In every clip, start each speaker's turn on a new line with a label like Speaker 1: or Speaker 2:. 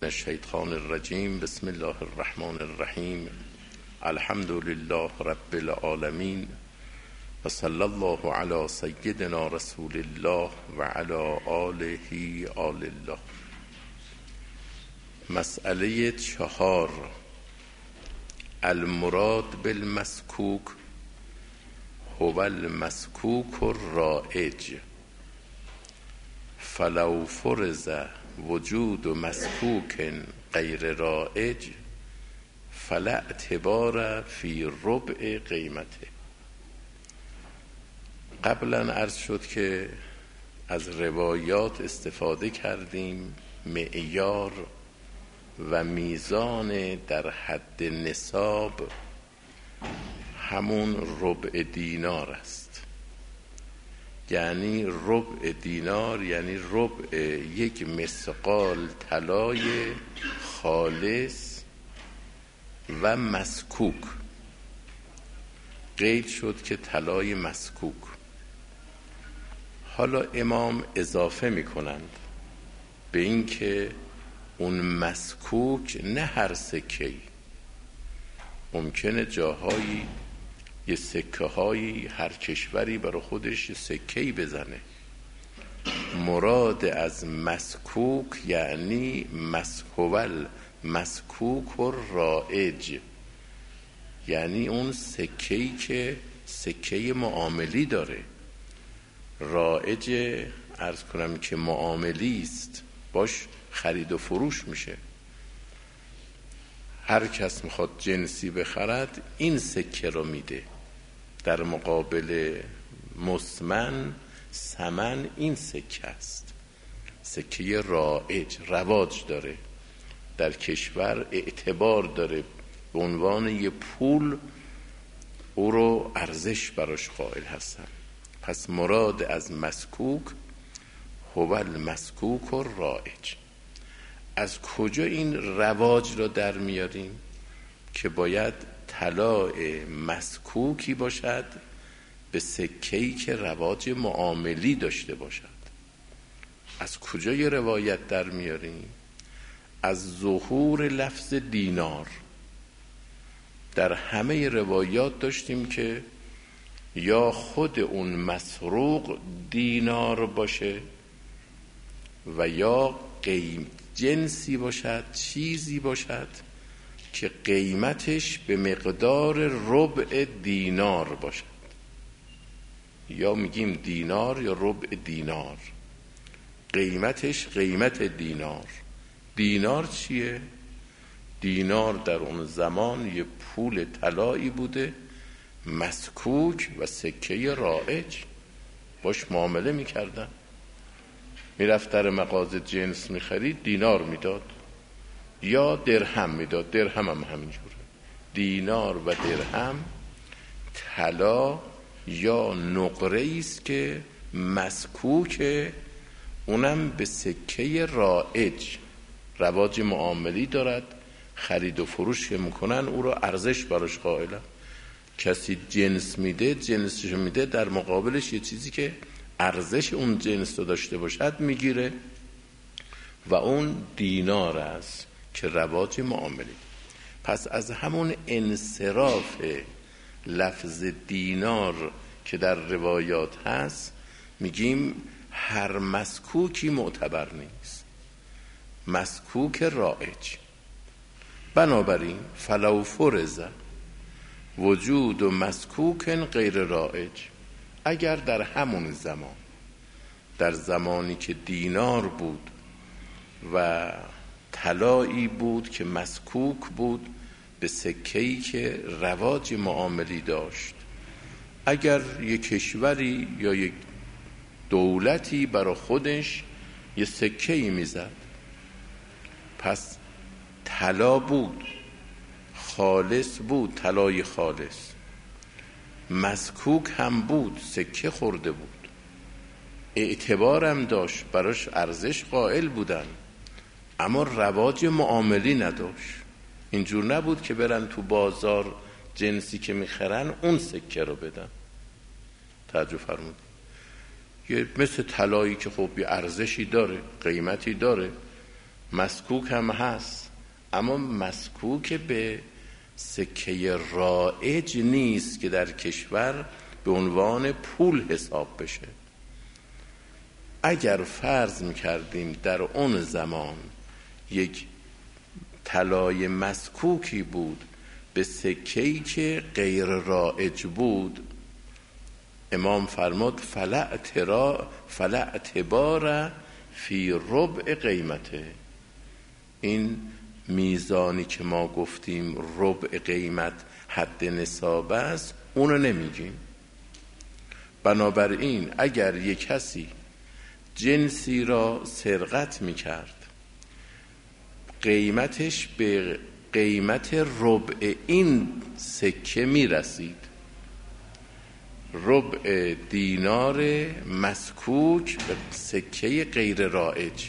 Speaker 1: الشیطان الرجیم. بسم الله الرحمن الرحیم. الحمد لله رب العالمین و صلی الله علی سیدنا رسول الله و علی آله آل الله. مسئله 4. المراد بالمسکوک هو المسکوک الرائج، فلو فرض وجود مسکوک غیر رائج فلا اعتبار فی ربع قیمته. قبلا عرض شد که از روایات استفاده کردیم، معیار و میزان در حد نصاب همون ربع دینار است. یعنی ربع دینار یعنی ربع یک مثقال طلای خالص و مسکوک. قید شد که طلای مسکوک. حالا امام اضافه می کنند به این که اون مسکوک نه هر سکه‌ای، ممکنه جاهایی یه سکه هایی هر کشوری برای خودش سکه‌ای بزنه. مراد از مسکوک یعنی مسکوول مسکوک و رائج، یعنی اون سکه‌ای که سکه معاملی داره. رائج عرض کنم که معاملی است، باش خرید و فروش میشه. هر کس میخواد جنسی بخرد این سکه رو میده، در مقابل مسمن ثمن این سکه است. سکه رائج رواج داره، در کشور اعتبار داره، به عنوان یه پول او رو ارزش براش قائل هستن. پس مراد از مسکوک هو المسکوک و رائج. از کجا این رواج را در میاریم؟ که باید طلای مسکوکی باشد به سکه‌ای که رواج معاملی داشته باشد. از کجا یه روایت در میاریم؟ از ظهور لفظ دینار. در همه روایات داشتیم که یا خود اون مسروق دینار باشه و یا جنسی باشد، چیزی باشد که قیمتش به مقدار ربع دینار باشد. یا میگیم دینار یا ربع دینار، قیمتش قیمت دینار. دینار چیه؟ دینار در اون زمان یه پول طلایی بوده، مسکوک و سکه رائج، باش معامله میکردن. میرفت در مغازه جنس میخرید، دینار میداد یا درهم میداد. درهم هم همینجوره. دینار و درهم طلا یا نقره است که مسکوک، اونم به سکه رائج، رواج معاملی دارد، خرید و فروش که میکنن او رو ارزش براش قائلن. کسی جنس میده، جنسش میده، در مقابلش یه چیزی که ارزش اون جنس رو داشته باشد میگیره و اون دینار است که رواج معاملی. پس از همون انصراف لفظ دینار که در روایات هست میگیم هر مسکوکی معتبر نیست، مسکوک رائج. بنابراین فلو فرض وجود و مسکوک غیر رائج، اگر در همون زمان، در زمانی که دینار بود و طلایی بود که مسکوک بود به سکه‌ای که رواج معاملی داشت، اگر یک کشوری یا یک دولتی برای خودش یه سکه‌ای میزد، پس طلا بود، خالص بود، طلای خالص، مسکوک هم بود، سکه خورده بود، اعتبارم داشت، براش ارزش قائل بودن، اما رواج معاملی نداشت. اینجور نبود که برن تو بازار جنسی که میخرن اون سکه رو بدن. توجه فرمودید؟ یه مثل طلایی که خب یه ارزشی داره، قیمتی داره، مسکوک هم هست، اما مسکوک به سکه رایج نیست که در کشور به عنوان پول حساب بشه. اگر فرض میکردیم در اون زمان یک طلای مسکوکی بود به سکه‌ای که غیر رایج بود، امام فرمود فلا اعتبار فی ربع قیمته. این میزانی که ما گفتیم ربع قیمت حد نصاب است، اونو نمیگیم. بنابراین اگر یک کسی جنسی را سرقت میکرد، قیمتش به قیمت ربع این سکه میرسید، ربع دینار مسکوک به سکه غیر رایج،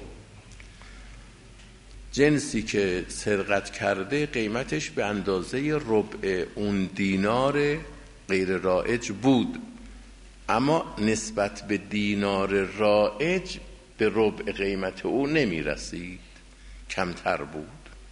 Speaker 1: جنسی که سرقت کرده قیمتش به اندازه ربع اون دینار غیر رایج بود، اما نسبت به دینار رایج به ربع قیمت او نمی رسید، کمتر بود.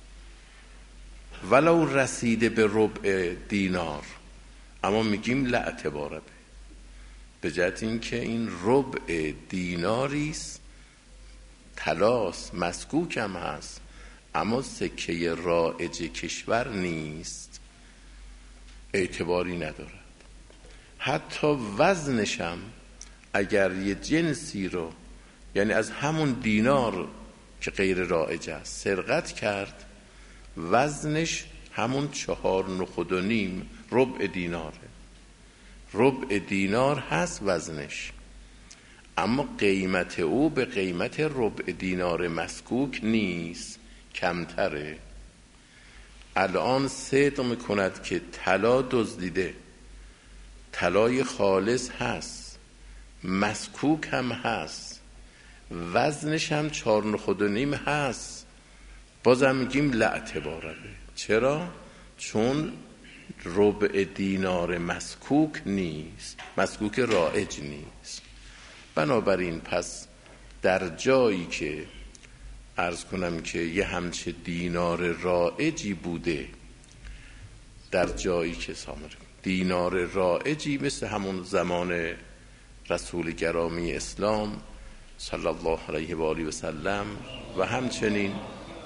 Speaker 1: ولو رسیده به ربع دینار، اما میگیم لا اعتبار به جهت این که این ربع دیناریست، طلاست، مسکوک هم هست، اما سکه رایج کشور نیست، اعتباری ندارد. حتی وزنشم اگر یه جنسی رو، یعنی از همون دینار که غیر رایج است سرقت کرد، وزنش همون 4.5 ربع دیناره، ربع دینار هست وزنش، اما قیمت او به قیمت ربع دینار مسکوک نیست، کمتره. الان صدق میکند که طلا دزدیده، طلای خالص هست، مسکوک هم هست، وزنش هم 4.5 هست، بازم میگیم لا اعتباره. چرا؟ چون ربع دینار مسکوک نیست، مسکوک رایج نیست. بنابراین پس در جایی که عرض کنم که یه همچه دینار رایجی بوده، در جایی که دینار رایجی مثل همون زمان رسول گرامی اسلام صلی الله علیه و آله و سلم و همچنین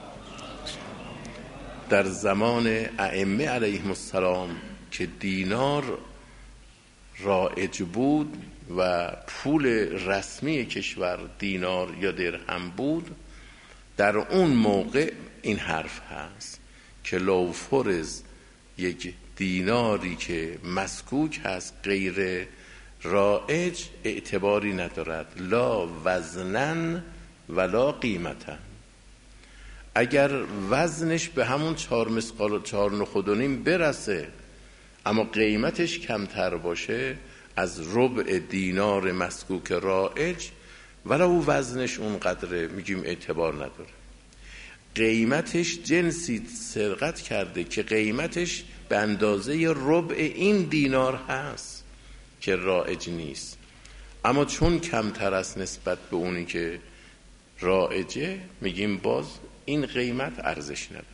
Speaker 1: در زمان ائمه علیهم السلام که دینار رایج بود و پول رسمی کشور دینار یا درهم بود، در اون موقع این حرف هست که لو فرض یک دیناری که مسکوک هست غیر رایج اعتباری ندارد، لا وزنن ولا قیمتن. اگر وزنش به همون 4.5 برسه اما قیمتش کمتر باشه از ربع دینار مسکوک رایج، ولو وزنش اون قدره، میگیم اعتبار نداره. قیمتش جنسی سرقت کرده که قیمتش به اندازه ربع این دینار هست که رایج نیست، اما چون کمتر است نسبت به اونی که رایجه، میگیم باز این قیمت ارزش نداره.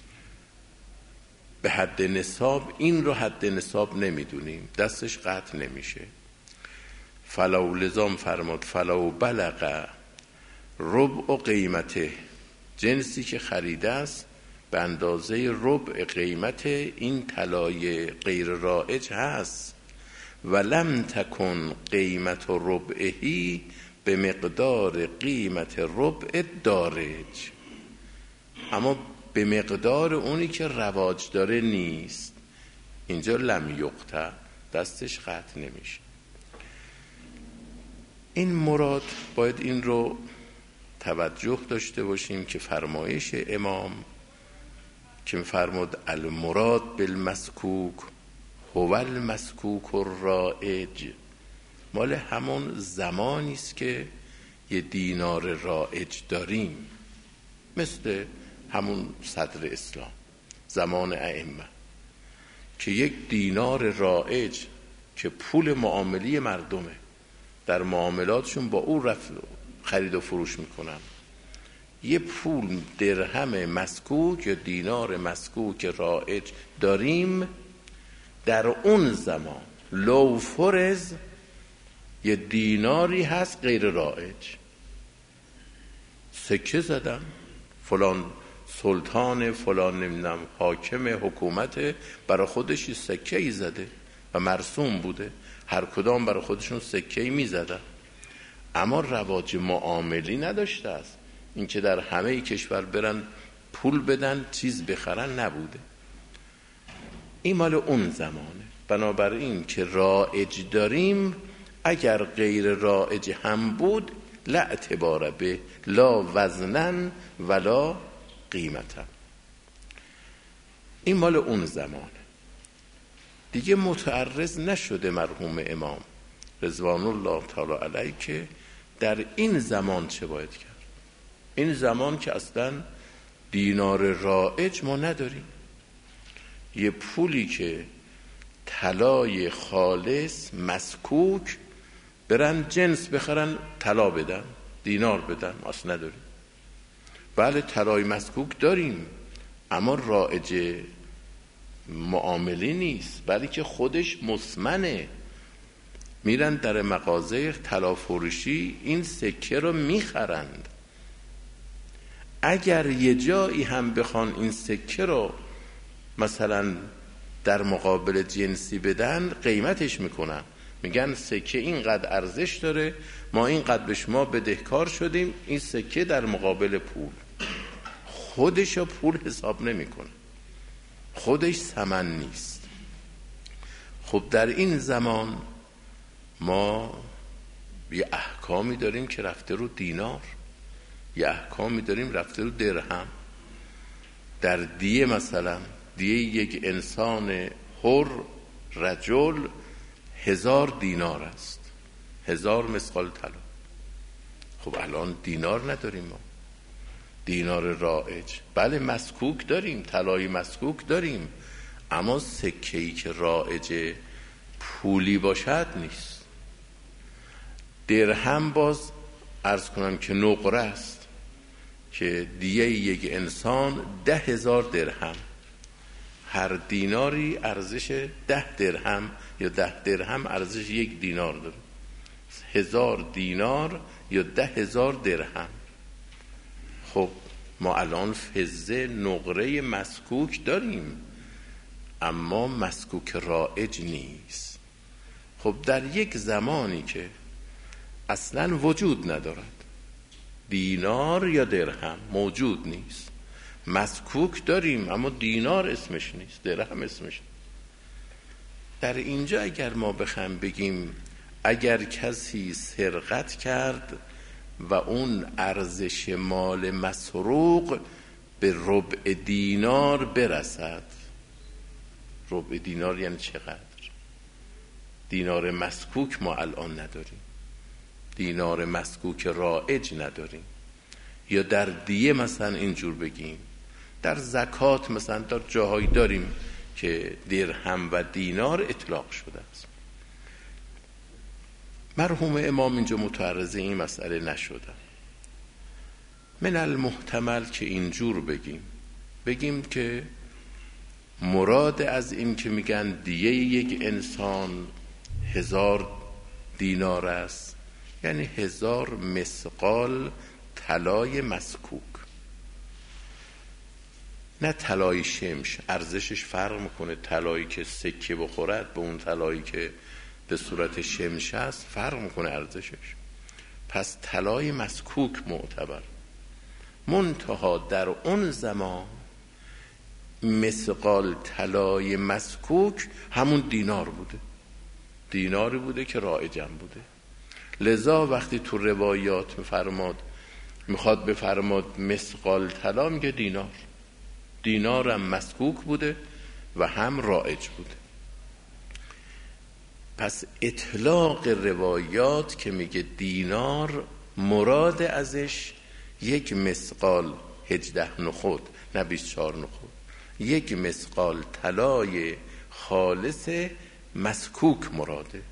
Speaker 1: به حد نصاب این رو حد نصاب نمیدونیم، دستش قطع نمیشه. فلو لزام فرمود فلو بلغ ربع قیمته، جنسی که خریده است به اندازه ربع قیمت این طلای غیر رایج هست، ولم تکن قیمت ربعهی به مقدار قیمت ربع دارج، اما به مقدار اونی که رواج داره نیست، اینجا لم یقطع، دستش قطع نمیشه. این مراد باید این رو توجه داشته باشیم که فرمایش امام که فرمود المراد بالمسکوک هو المسکوک الرایج، مال همون زمانی است که یه دینار رایج داریم، مثل همون صدر اسلام زمان ائمه که یک دینار رایج که پول معاملی مردمه، در معاملاتشون با او خرید و فروش میکنن، یه پول درهم مسکوک یا دینار مسکوک رایج داریم، در اون زمان لو فرض یه دیناری هست غیر رایج، سکه زدن فلان سلطان فلان نمیدونم حاکم حکومت برای خودش سکه ای زده و مرسوم بوده، هر کدام برای خودشون سکه ای می زدن، اما رواج معاملی نداشته است. این که در همه کشور برن پول بدن چیز بخرن نبوده. این مال اون زمانه. بنابراین که رایج داریم، اگر غیر رایج هم بود لا اعتبار به، لا وزنن ولا قیمتا. این مال اون زمانه دیگه. متعرض نشده مرحوم امام رضوان الله تعالی علیه که در این زمان چه باید کرد. این زمان که اصلا دینار رایج ما نداریم، یه پولی که طلای خالص مسکوک برن جنس بخرن طلا بدن دینار بدن اصلا نداریم. بله طلای مسکوک داریم اما رایج معاملی نیست، بلکه خودش مسمنه. میرن در مغازه طلا فروشی این سکه رو میخرند. اگر یه جایی هم بخوان این سکه رو مثلا در مقابل جنسی بدن قیمتش میکنن، میگن سکه اینقدر ارزش داره، ما اینقدر به شما بدهکار شدیم، این سکه در مقابل پول. خودش پول حساب نمیکنه، خودش ثمن نیست. خب در این زمان ما یه احکامی داریم که رفته رو دینار، یه احکامی داریم رفته رو درهم. در دیه مثلا دیه یک انسان حر رجل 1000 دینار است، 1000 مثقال طلا. خب الان دینار نداریم ما، دینار رایج. بله مسکوک داریم، طلای مسکوک داریم، اما سکه‌ای که رایج پولی باشد نیست. درهم باز عرض کنم که نقره است که دیه یک انسان 10,000 درهم، هر دیناری ارزش 10 درهم یا 10 درهم ارزش 1 دینار داره. 1000 دینار یا 10,000 درهم. خب ما الان فضه نقره مسکوک داریم اما مسکوک رایج نیست. خب در یک زمانی که اصلا وجود ندارد، دینار یا درهم موجود نیست، مسکوک داریم اما دینار اسمش نیست، درهم اسمش نیست. در اینجا اگر ما بخوایم بگیم اگر کسی سرقت کرد و اون ارزش مال مسروق به ربع دینار برسد، ربع دینار یعنی چقدر؟ دینار مسکوک ما الان نداریم، دینار مسکوک رایج نداریم. یا در دیه مثلا اینجور بگیم، در زکات مثلا در جاهایی داریم که درهم و دینار اطلاق شده است. مرحوم امام اینجا متعرض این مسئله نشدن. من المحتمل که اینجور بگیم که مراد از این که میگن دیه یک انسان 1000 دینار است یعنی 1000 مثقال طلای مسکوک، نه طلای شمش. ارزشش فرق میکنه، طلایی که سکه بخورد به اون طلایی که به صورت شمش است فرق میکنه ارزشش. پس طلای مسکوک معتبر. منتها در اون زمان مثقال طلای مسکوک همون دینار بوده، دیناری بوده که رایجم بوده. لذا وقتی تو روایات میخواد بفرماد مثقال طلا، میگه دینار. دینارم مسکوک بوده و هم رایج بوده. پس اطلاق روایات که میگه دینار مراد ازش یک مثقال 18 نخود نه 24 نخود، یک مثقال طلای خالص مسکوک مراده.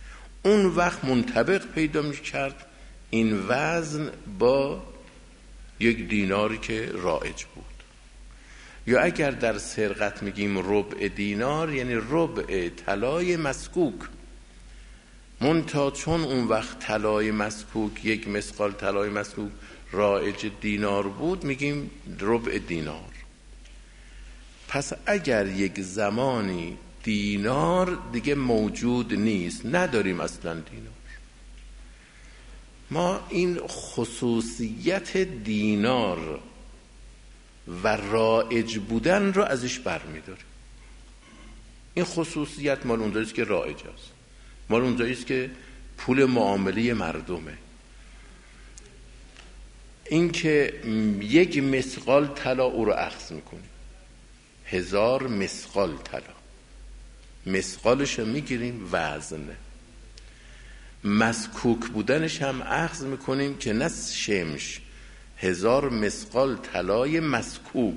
Speaker 1: اون وقت منطبق پیدا میکرد این وزن با یک دیناری که رایج بود. یا اگر در سرقت میگیم ربع دینار، یعنی ربع طلای مسکوک. منتها چون اون وقت طلای مسکوک، یک مثقال طلای مسکوک رایج دینار بود، میگیم ربع دینار. پس اگر یک زمانی دینار دیگه موجود نیست، نداریم اصلا دینار، ما این خصوصیت دینار و رایج بودن رو ازش برمی‌داریم. این خصوصیت مال اونجاییست که رایج است، مال اونجاییست که پول معامله مردمه. این که یک مثقال طلا او رو اخذ میکنیم، 1000 مثقال طلا، مثقالش رو میگیریم وزنه. مسکوک بودنش هم اخذ میکنیم که نه شمش، 1000 مثقال طلای مسکوک.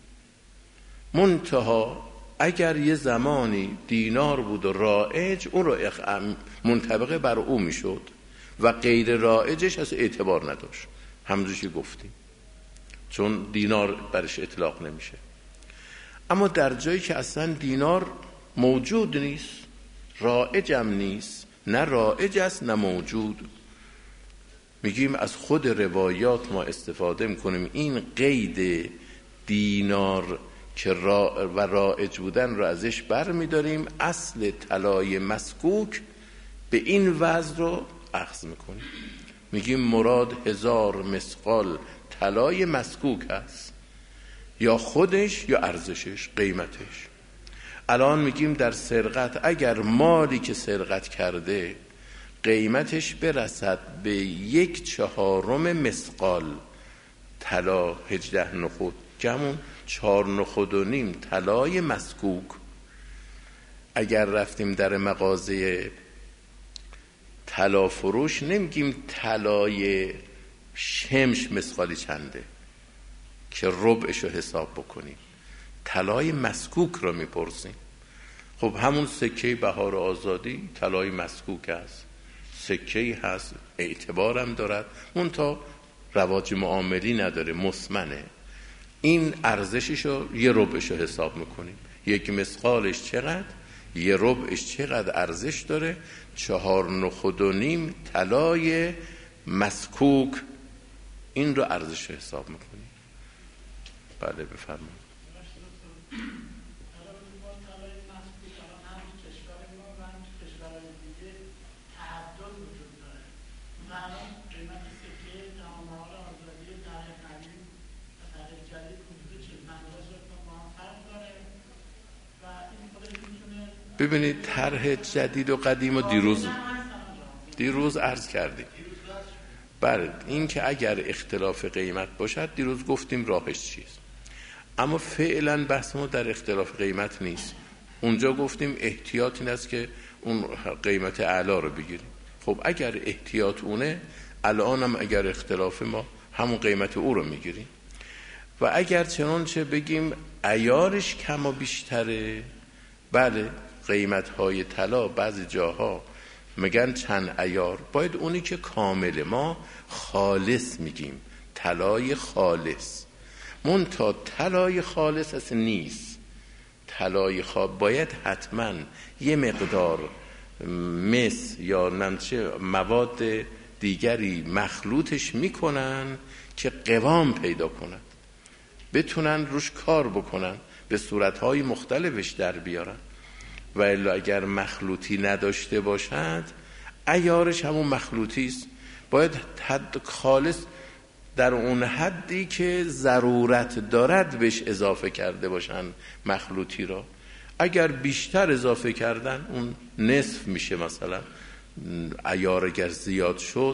Speaker 1: منتها اگر یه زمانی دینار بود و رایج، اون رو منطبقه بر او میشد و غیر رایجش از اعتبار نداشت، همونجوری گفتیم، چون دینار برش اطلاق نمیشه. اما در جایی که اصلا دینار موجود نیست، رایج هم نیست، نه رایج است نه موجود، میگیم از خود روایات ما استفاده میکنیم این قید دینار که و رایج بودن رو ازش بر میداریم، اصل طلای مسکوک به این وزن رو اخذ میکنیم، میگیم مراد 1000 مثقال طلای مسکوک هست، یا خودش یا ارزشش، قیمتش. الان میگیم در سرقت اگر مالی که سرقت کرده قیمتش برسد به 1/4 مثقال طلا، 18 نخود که همون 4 نخود و نیم طلای مسکوک، اگر رفتیم در مغازه طلا فروش نمیگیم طلای شمش مثقالی چنده که ربعش رو حساب بکنیم، طلای مسکوک رو میپرسیم. خب همون سکه بهار آزادی طلای مسکوک است، سکه هست، اعتبارم دارد، منتها رواج معاملی نداره، مسمنه. این ارزشش رو 1 ربعش رو حساب میکنیم، 1 مثقالش چقدر، 1 ربعش چقدر ارزش داره، 4 نخود و نیم طلای مسکوک، این رو ارزش رو حساب میکنیم. بله بفرمایید. ببینید طرح جدید و قدیم و دیروز عرض کردیم. بله این که اگر اختلاف قیمت باشد دیروز گفتیم راهش چیست، اما فعلا بحث ما در اختلاف قیمت نیست. اونجا گفتیم احتیاط این است که اون قیمت اعلی رو بگیریم. خب اگر احتیاط اونه، الان هم اگر اختلاف ما همون قیمت او رو میگیریم. و اگر چنانچه بگیم عیارش کم و بیشتره، بله قیمت‌های طلا بعضی جاها میگن چند عیار، باید اونی که کامل، ما خالص میگیم طلای خالص، منتها طلای خالص اصلا نیست. طلای باید حتما یه مقدار مس یا نمچه مواد دیگری مخلوطش میکنن که قوام پیدا کنن، بتونن روش کار بکنن، به صورتهای مختلفش در بیارن. و الا اگر مخلوطی نداشته باشد، عیارش همون مخلوطی است. باید حد خالص در اون حدی که ضرورت دارد بهش اضافه کرده باشن مخلوطی را. اگر بیشتر اضافه کردن اون نصف میشه، مثلا عیار اگر زیاد شد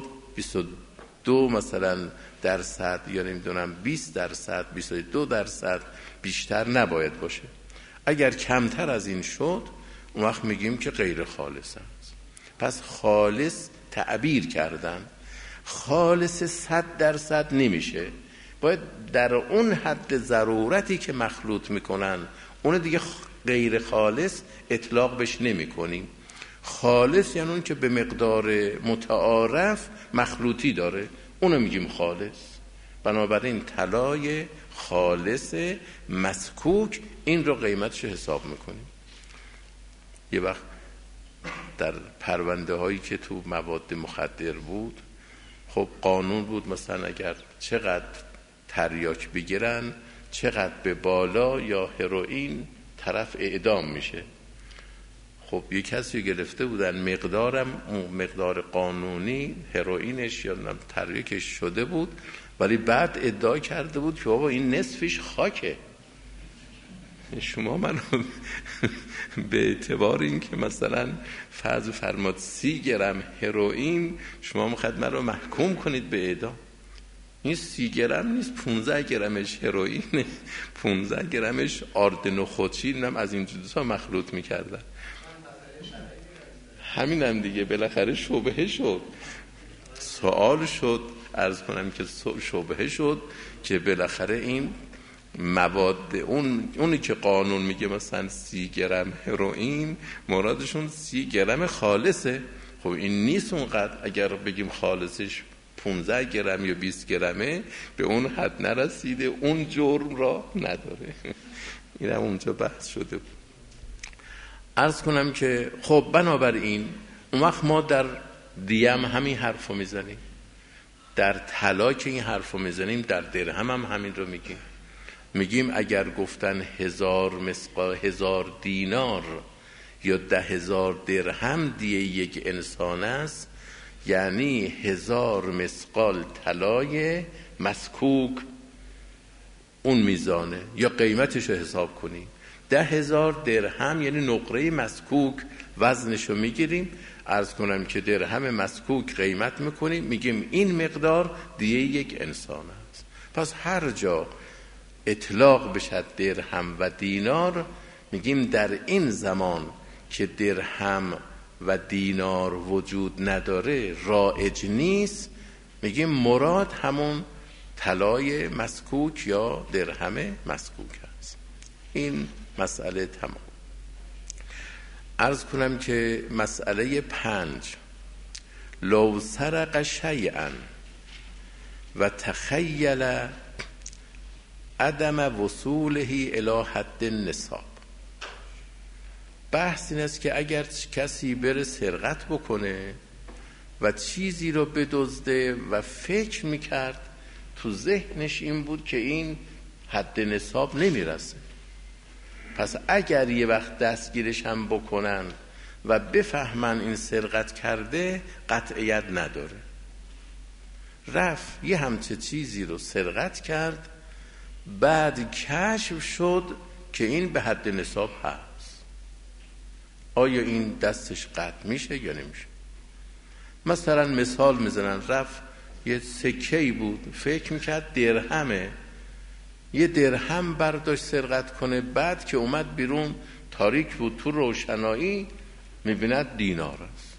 Speaker 1: 22 مثلا درصد یا نمیدونم 20%، 22%، بیشتر نباید باشه. اگر کمتر از این شد اون وقت میگیم که غیر خالص است. پس خالص تعبیر کردن، خالص 100% نمیشه، باید در اون حد ضرورتی که مخلوط میکنن اون دیگه غیر خالص اطلاق بهش نمی کنیم. خالص یعنی اون که به مقدار متعارف مخلوطی داره، اونو میگیم خالص. بنابراین طلای خالص مسکوک این رو قیمتش حساب میکنیم. یه وقت در پرونده هایی که تو مواد مخدر بود، خب قانون بود مثلا اگر چقدر تریاک بگیرن، چقدر به بالا یا هروئین، طرف اعدام میشه. خب یه کسی گرفته بودن مقدار قانونی هروئینش یا تریاکش شده بود، ولی بعد ادعا کرده بود که بابا این نصفش خاکه. شما منو به اعتبار این که مثلا فرض فرماد 30 گرم هروئین شما میخواید من رو محکوم کنید به اعدام. این 30 گرم نیست، 15 گرمش هروئینه، 15 گرمش آردن خودچی، اینم از این جزا مخلوط میکردن. همینم دیگه بالاخره شبهه شد، سوال شد، عرض کنم که شبهه شد که بالاخره این مواد اونی که قانون میگه مثلا 30 گرم هروئین مرادشون 30 گرم خالصه. خب این نیست اونقدر، اگر بگیم خالصش 15 گرم یا 20 گرمه به اون حد نرسیده، اون جرم را نداره. این هم اونجا بحث شده بود. عرض کنم که خب بنابراین اون وقت ما در دیم همین حرف رو میزنیم، در طلا که این حرف رو میزنیم، در درهم هم همین رو میگیم اگر گفتن 1000 دینار یا 10,000 درهم دیه یک انسان است، یعنی 1000 مثقال طلای مسکوک اون میزانه یا قیمتش رو حساب کنیم. 10,000 درهم یعنی نقره مسکوک وزنشو میگیریم، عرض کنم که درهم مسکوک قیمت میکنیم، میگیم این مقدار دیه یک انسان است. پس هر جا اطلاق بشد درهم و دینار، میگیم در این زمان که درهم و دینار وجود نداره، رایج نیست، میگیم مراد همون طلای مسکوک یا درهم مسکوک است. این مسئله تمام. عرض کنم که مسئله 5، لو سرق شیئا و تخیل عدم وصوله الی حد النصاب. بحث این است که اگر کسی بره سرقت بکنه و چیزی رو بدزده و فکر میکرد تو ذهنش این بود که این حد نصاب نمیرسه، پس اگر یه وقت دستگیرش هم بکنن و بفهمن این سرقت کرده، قطعیت نداره. رفت یه همچه چیزی رو سرقت کرد، بعد کشف شد که این به حد نصاب هست، آیا این دستش قطع میشه یا نمیشه؟ مثلا مثال میزنن، رفت یه سکه‌ای بود فکر میکرد درهمه، یه درهم برداشت سرقت کنه، بعد که اومد بیرون تاریک بود، تو روشنایی میبیند دینار است.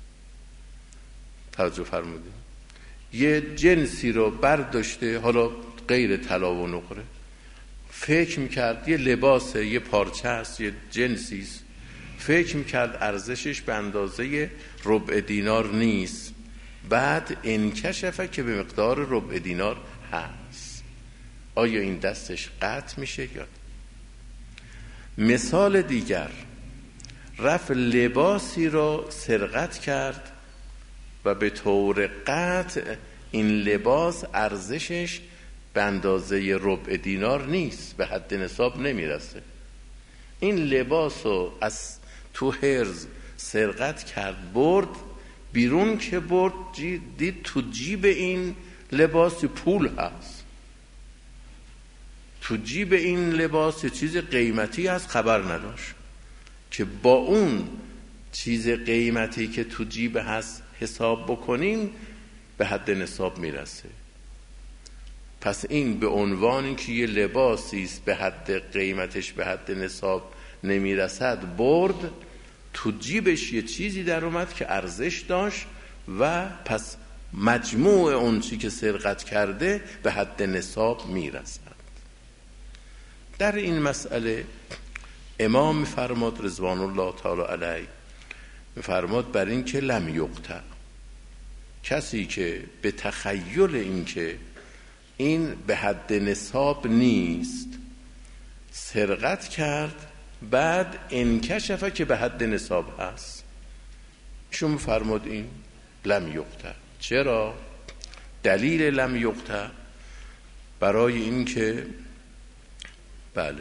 Speaker 1: توجه فرمودید؟ یه جنسی رو برداشته، حالا غیر طلا و نقره، فکر میکرد یه لباسه، یه پارچه است، یه جنسیست، فکر میکرد ارزشش به اندازه ربع دینار نیست، بعد انکشفه که به مقدار ربع دینار هست. آیا این دستش قطع میشه یا؟ مثال دیگر، رفت لباسی رو سرقت کرد و به طور قطع این لباس ارزشش به اندازه ربع دینار نیست، به حد نصاب نمیرسه. این لباس رو از تو حرز سرقت کرد، برد بیرون، که برد دید تو جیب این لباس پول هست، تو جیب این لباس چیز قیمتی هست، خبر نداشت که با اون چیز قیمتی که تو جیب هست حساب بکنیم به حد نصاب میرسه. پس این به عنوان اینکه یه لباسی است به حد قیمتش به حد نصاب نمیرسد، برد تو جیبش یه چیزی در اومد که ارزش داشت و پس مجموع اون چی که سرقت کرده به حد نصاب میرسد. در این مسئله امام میفرماد رضوان الله تعالی علیه، میفرماد بر این که لم یقطع، کسی که به تخیل این که این به حد نصاب نیست، سرقت کرد بعد انکشف که به حد نصاب هست، شما فرمود این لم یقطع. چرا؟ دلیل لم یقطع برای این که بله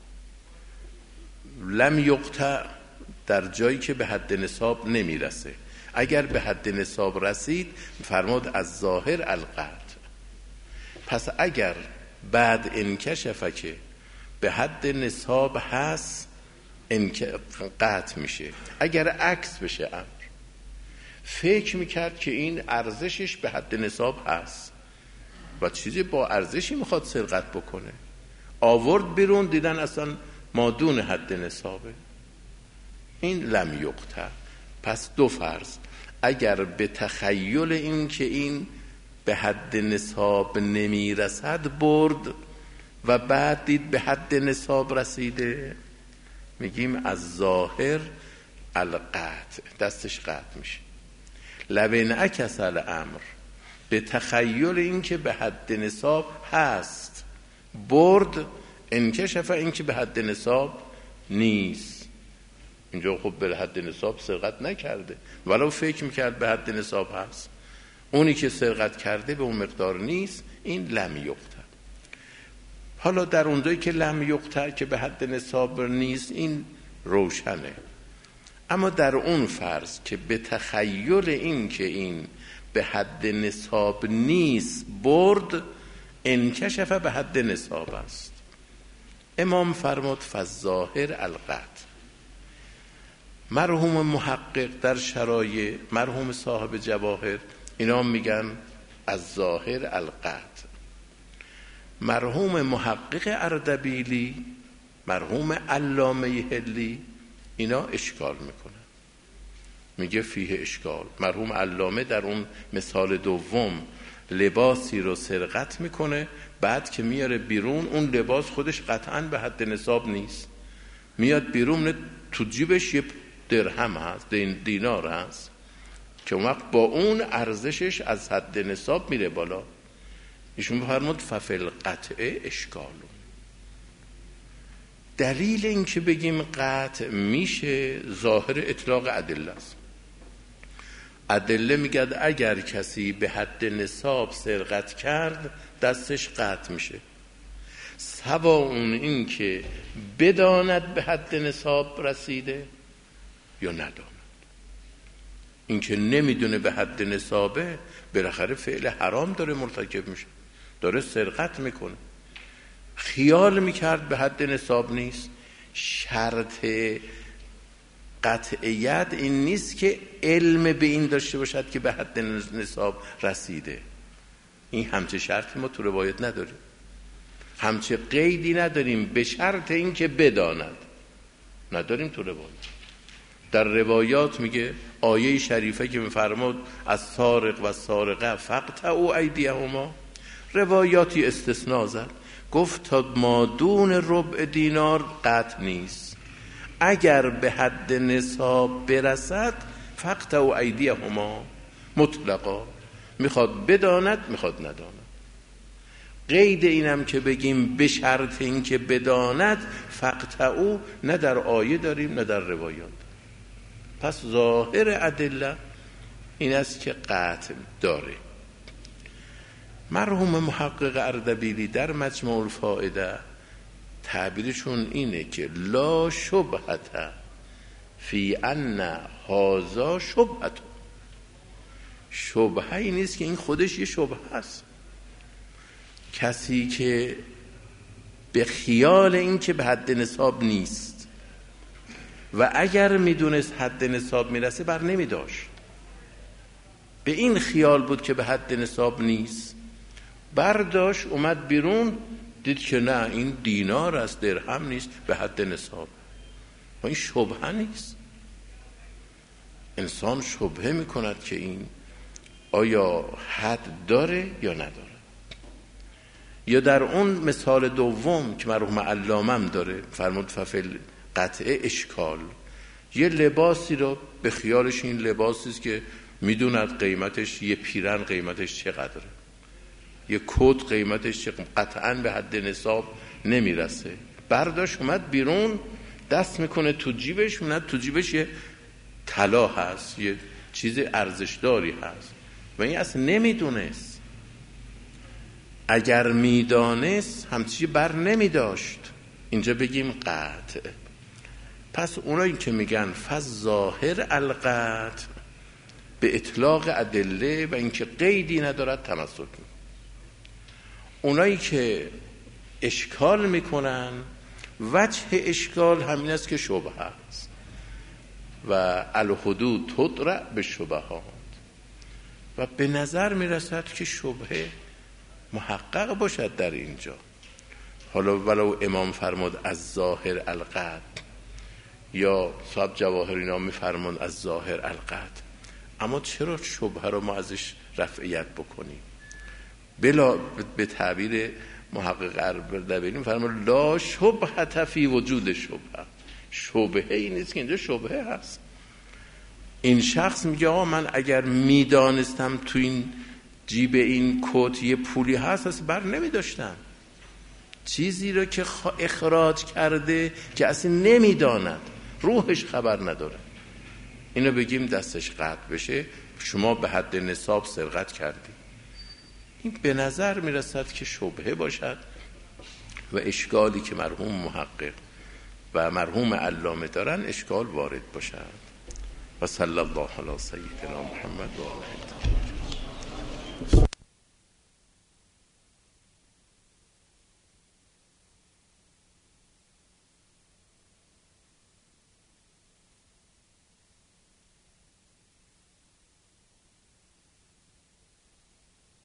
Speaker 1: لم یقطع در جایی که به حد نصاب نمیرسه. اگر به حد نصاب رسید فرمود از ظاهر القطع. پس اگر بعد انکشف که به حد نصاب هست قطع میشه. اگر عکس بشه امر، فکر میکرد که این ارزشش به حد نصاب هست و چیزی با ارزشی میخواد سرقت بکنه، آورد بیرون دیدن اصلا مادون حد نصابه، این لم یقطع. پس دو فرض، اگر به تخیل این که این به حد نصاب نمیرسد برد و بعد دید به حد نصاب رسیده، میگیم از ظاهر القطع، دستش قطع میشه. لبن عکس الامر، به تخیل این که به حد نصاب هست برد، انکشف این که به حد نصاب نیست. اینجا خب به حد نصاب سرقت نکرده ولو فکر میکرد به حد نصاب هست، اونی که سرقت کرده به اون مقدار نیست، این لم یقطع. حالا در اونجایی که لم یقطع که به حد نصاب نیست این روشنه، اما در اون فرض که به تخیل این که این به حد نصاب نیست برد، انکشف به حد نصاب است، امام فرمود فالظاهر القطع. مرحوم محقق در شرایع، مرحوم صاحب جواهر، اینا میگن از ظاهر القطع. مرحوم محقق اردبیلی، مرحوم علامه حلی، اینا اشکال میکنن، میگه فیه اشکال. مرحوم علامه در اون مثال دوم لباسی رو سرقت میکنه، بعد که میاره بیرون اون لباس خودش قطعاً به حد نصاب نیست، میاد بیرون تو جیبش یه درهم هست، دینار هست که اون وقت با اون ارزشش از حد نصاب میره بالا. ایشون فرمود ففل قطع اشکال. دلیل این که بگیم قطع میشه ظاهر اطلاق ادله است. ادله میگه اگر کسی به حد نصاب سرقت کرد دستش قطع میشه، سوا اون این که بداند به حد نصاب رسیده یا نداند. این که نمیدونه به حد نصابه بالاخره فعل حرام داره مرتکب میشه، داره سرقت میکنه. خیال میکرد به حد نصاب نیست. شرط قطعیت این نیست که علم به این داشته باشد که به حد نصاب رسیده. این همچه شرطی ما تو روایت نداریم، همچه قیدی نداریم به شرط این که بداند، نداریم تو روایت. در روایات میگه آیه شریفه که میفرماد از سارق و سارقه فقطعوا ایدیهما، روایاتی استثناء زد، گفت تا مادون ربع دینار قطع نیست، اگر به حد نصاب برسد فقطعوا ایدیهما مطلقا، میخواد بداند میخواد نداند. قید اینم که بگیم به شرط این که بداند فقطعوا، نه در آیه داریم نه در روایات. پس ظاهر ادله این است که قطع داره. مرحوم محقق اردبیلی در مجموع الفائده تعبیرشون اینه که لا شبهت فی ان هذا شبهت، شبهه ای نیست که این خودش یه شبهه است. کسی که به خیال این که به حد نصاب نیست و اگر میدونست حد نصاب میرسه بر نمیداشت، به این خیال بود که به حد نصاب نیست، برداشت اومد بیرون دید که نه این دینار است درهم نیست به حد نصاب. و این شبهه نیست. انسان شبهه میکند که این آیا حد داره یا نداره. یا در اون مثال دوم که مرحوم علامم داره فرمود ففل قطع اشکال، یه لباسی رو به خیالش این لباسی است که میدوند قیمتش یه پیرن قیمتش چقدره، یه کت قیمتش قطعاً به حد نصاب نمیرسه، برداشت اومد بیرون، دست میکنه تو جیبش، اومد تو جیبش یه طلا هست، یه چیز ارزشداری هست و این اصلا نمیدونست. اگر میدانست همچی بر نمیداشت. اینجا بگیم قطع. پس اونایی که میگن فظاهر القطع به اطلاق ادله و اینکه قیدی ندارد تمسک میکنن. اونایی که اشکال میکنن وجه اشکال همین است که شبهه است و الحدود تدرع به شبهات و به نظر میرسد که شبهه محقق باشد در اینجا. حالا ولو امام فرمود از ظاهر القطع یا صاحب جواهر اینا میفرمون از ظاهر القطع، اما چرا شبهه رو ما ازش رفعیت بکنیم؟ بلا به تعبیر محقق اردبیلی فرمود لا شبهه فی وجود شبهه. شبهه این نیست که اینجا شبهه هست. این شخص میگه آقا من اگر میدانستم تو این جیب این کت یه پولی هست اصلا بر نمیداشتم. چیزی رو که اخراج کرده که اصلا نمیداند، روحش خبر نداره، اینو بگیم دستش قطع بشه، شما به حد نصاب سرقت کردی. این به نظر میرسد که شبهه باشد و اشکالی که مرحوم محقق و مرحوم علامه دارن اشکال وارد باشد. و صلی الله علی سیدنا محمد و آله.